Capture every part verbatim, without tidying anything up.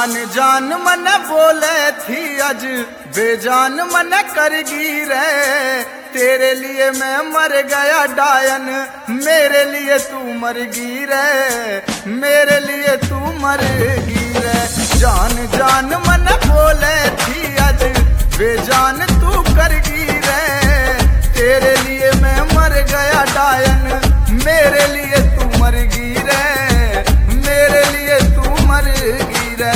जान जान मन बोले थी अज बेजान मन करगी रे। तेरे लिए मैं मर गया डायन, मेरे लिए तू मरगी रे, मेरे लिए तू मरगी रे। जान जान मन बोले थी अज बेजान तू करगी रे। तेरे लिए मैं मर गया डायन, मेरे लिए तू मरगी रे, मेरे लिए तू मरगी रे।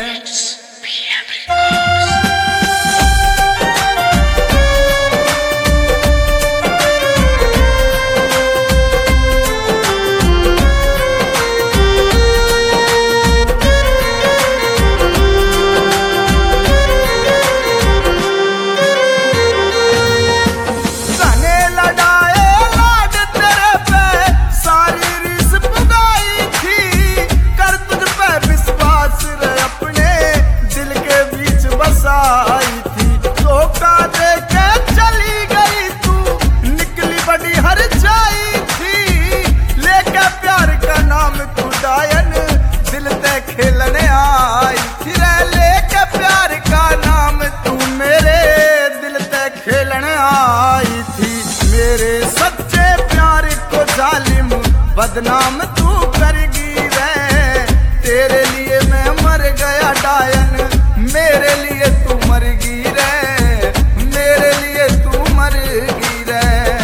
खेलने आई थी रे लेके प्यार का नाम, तू मेरे दिल ते खेलने आई थी। मेरे सच्चे प्यार को जालिम बदनाम तू करगी रे। तेरे लिए मैं मर गया डायन, मेरे लिए तू मरगी रे, मेरे लिए तू मरगी रे।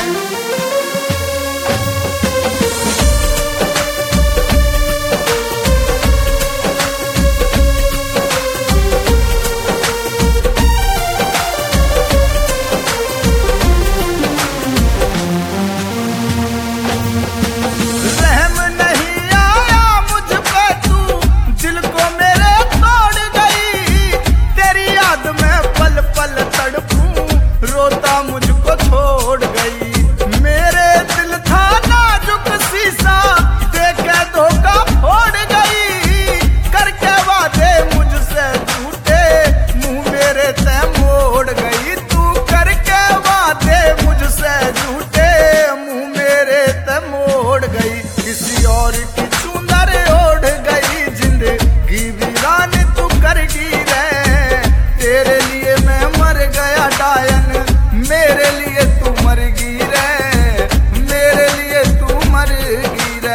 मुझको छोड़ गई, मेरे दिल था नाजुक शीशा, देखे धोखा फोड़ गई। करके वादे मुझसे झूठे, मुंह मेरे ते मोड़ गई। तू करके वादे मुझसे झूठे, मुंह मेरे ते मोड़ गई। किसी और की चुंदर ओढ़ गई, जिंदगी वीरान तू करगी रे। तेरे लिए मैं मर गया डायन, मेरे लिए तू मरगी रे, मेरे लिए तू मरगी रे।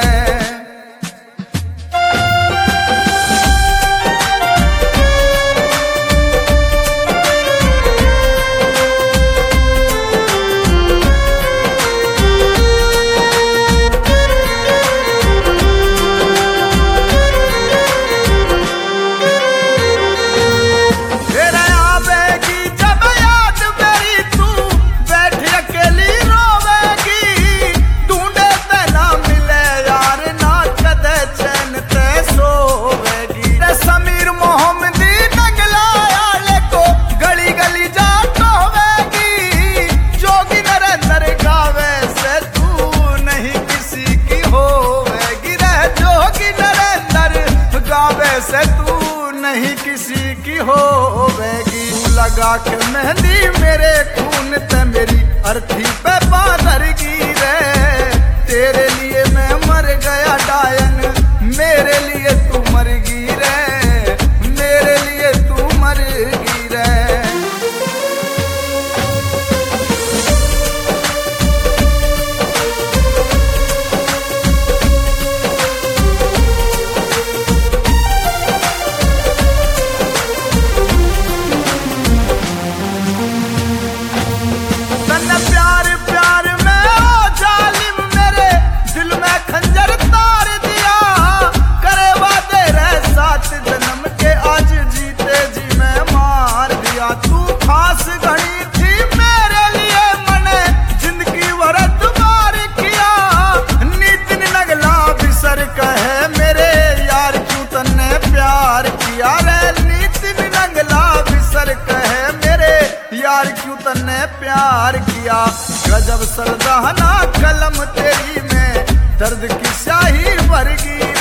से तू नहीं किसी की होवेगी। तू लगा के मेहंदी मेरे खून ते मेरी अर्थी पे बांधगी रे। तेरे लिए मैं मर गया डायन, मेरे लिए तू मरगी रे, मेरे लिए तू मरगी रे। यार क्यों तन्ने प्यार किया, गजब सरदाना कलम तेरी में दर्द की स्याही भरगी।